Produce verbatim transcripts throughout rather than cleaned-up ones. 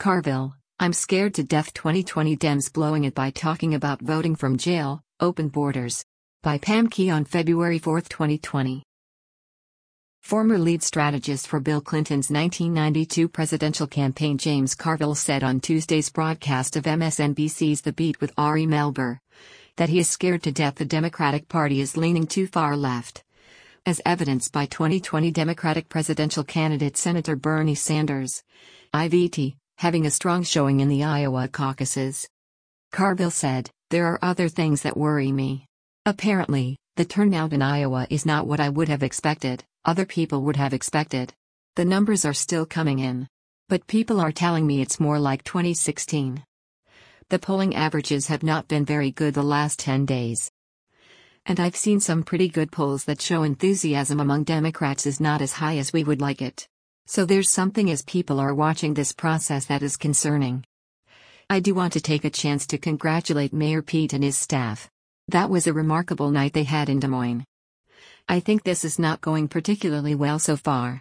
Carville, I'm scared to death. twenty twenty Dems blowing it by talking about voting from jail, open borders. By Pam Key on February fourth, twenty twenty. Former lead strategist for Bill Clinton's nineteen ninety-two presidential campaign James Carville said on Tuesday's broadcast of M S N B C's The Beat with Ari Melber that he is scared to death the Democratic Party is leaning too far left, as evidenced by twenty twenty Democratic presidential candidate Senator Bernie Sanders, I V T, having a strong showing in the Iowa caucuses. Carville said, "There are other things that worry me. Apparently, the turnout in Iowa is not what I would have expected, other people would have expected. The numbers are still coming in. But people are telling me it's more like twenty sixteen. The polling averages have not been very good the last ten days. And I've seen some pretty good polls that show enthusiasm among Democrats is not as high as we would like it. So there's something as people are watching this process that is concerning." I do want to take a chance to congratulate Mayor Pete and his staff. That was a remarkable night they had in Des Moines. I think this is not going particularly well so far.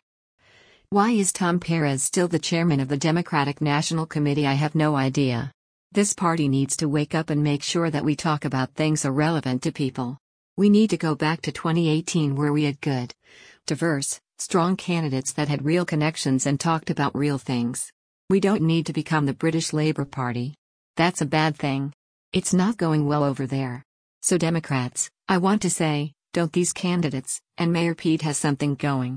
Why is Tom Perez still the chairman of the Democratic National Committee? I have no idea. This party needs to wake up and make sure that we talk about things are relevant to people. We need to go back to twenty eighteen where we had good, diverse, strong candidates that had real connections and talked about real things. We don't need to become the British Labour Party. That's a bad thing. It's not going well over there. So Democrats, I want to say, don't these candidates, and Mayor Pete has something going.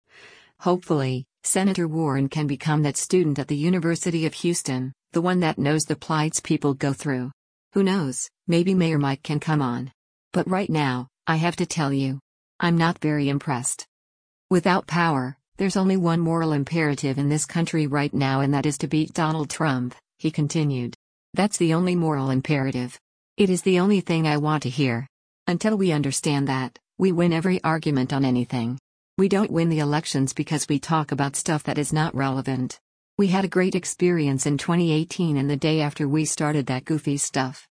Hopefully, Senator Warren can become that student at the University of Houston, the one that knows the plights people go through. Who knows, maybe Mayor Mike can come on. But right now, I have to tell you, I'm not very impressed. Without power, there's only one moral imperative in this country right now, and that is to beat Donald Trump, he continued. That's the only moral imperative. It is the only thing I want to hear. Until we understand that, we win every argument on anything. We don't win the elections because we talk about stuff that is not relevant. We had a great experience in twenty eighteen and the day after we started that goofy stuff.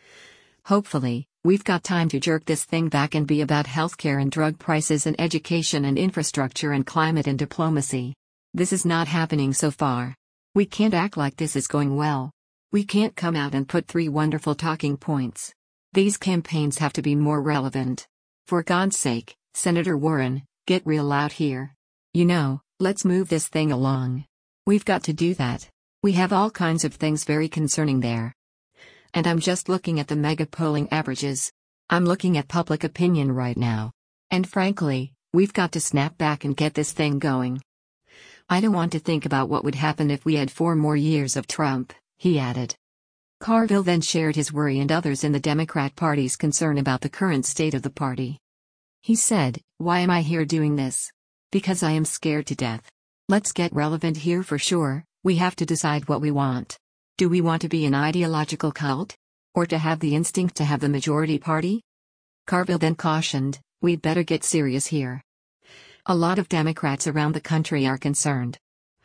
Hopefully, we've got time to jerk this thing back and be about healthcare and drug prices and education and infrastructure and climate and diplomacy. This is not happening so far. We can't act like this is going well. We can't come out and put three wonderful talking points. These campaigns have to be more relevant. For God's sake, Senator Warren, get real out here. You know, let's move this thing along. We've got to do that. We have all kinds of things very concerning there. And I'm just looking at the mega polling averages. I'm looking at public opinion right now. And frankly, we've got to snap back and get this thing going. I don't want to think about what would happen if we had four more years of Trump, he added. Carville then shared his worry and others in the Democrat Party's concern about the current state of the party. He said, "Why am I here doing this? Because I am scared to death. Let's get relevant here for sure. We have to decide what we want. Do we want to be an ideological cult? Or to have the instinct to have the majority party?" Carville then cautioned, "We'd better get serious here. A lot of Democrats around the country are concerned.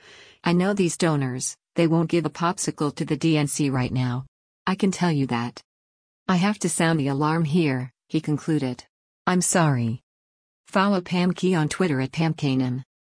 I know these donors, they won't give a popsicle to the D N C right now. I can tell you that. I have to sound the alarm here," he concluded. I'm sorry. Follow Pam Key on Twitter at Pam Kanan.